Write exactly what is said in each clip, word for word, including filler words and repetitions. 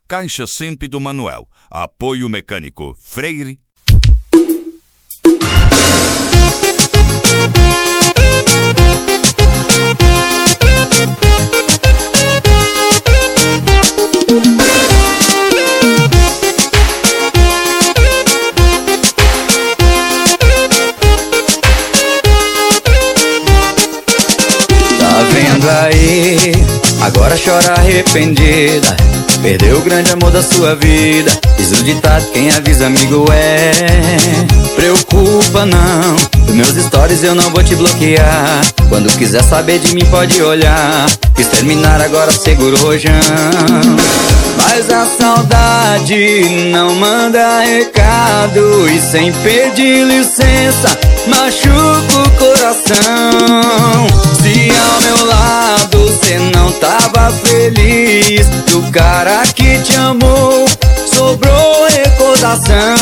Caixa Sempre do Manuel. Apoio Mecânico Freire. Tá vendo aí? Agora chora arrependida. Perdeu o grande amor da sua vida. Diz o ditado, quem avisa amigo é. Preocupa não, dos meus stories eu não vou te bloquear. Quando quiser saber de mim pode olhar. Quis terminar, agora segura o rojão. Mas a saudade não manda recado, e sem pedir licença machuca o coração. Se ao meu lado cê não tava feliz, do cara que te amou sobrou recordação.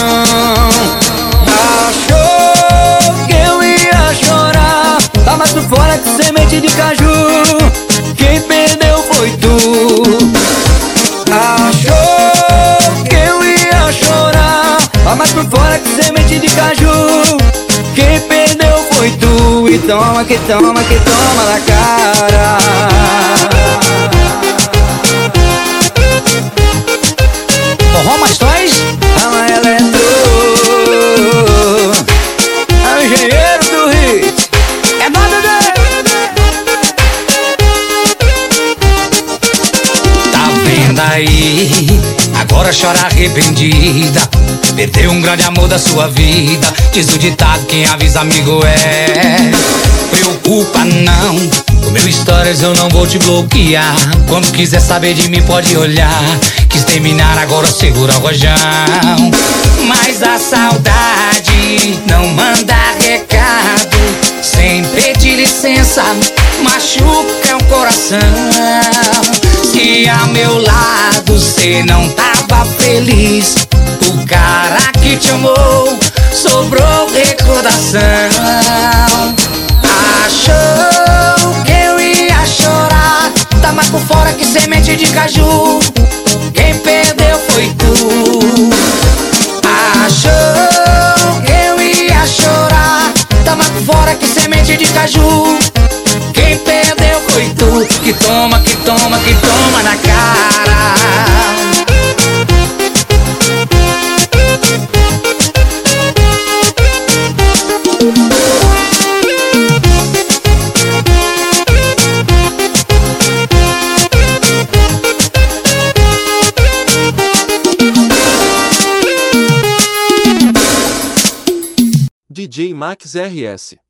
Achou que eu ia chorar, tá mais por fora que semente de caju. Quem perdeu foi tu. Achou que eu ia chorar, tá mais por fora que semente de caju. Quem perdeu foi tu. E toma que toma que toma na cara. Forró mais dois. Fala Eletro, é o engenheiro do hit. É nada dele. Tá vendo aí? Agora chora arrependida. Perdeu um grande amor da sua vida. Diz o ditado, quem avisa amigo é. Preocupa não, o meu stories eu não vou te bloquear. Quando quiser saber de mim pode olhar. Quis terminar, agora segura o rojão. Mas a saudade não manda recado, sem pedir licença machuca o coração. Se a meu lado cê não tava feliz, o cara que te amou sobrou recordação. Achou que eu ia chorar, tá mais por fora que semente de caju. Quem perdeu foi tu. Achou que eu ia chorar, tá mais por fora que semente de caju. Quem perdeu foi tu. Que toma, que toma, que toma na cara. D J Max R S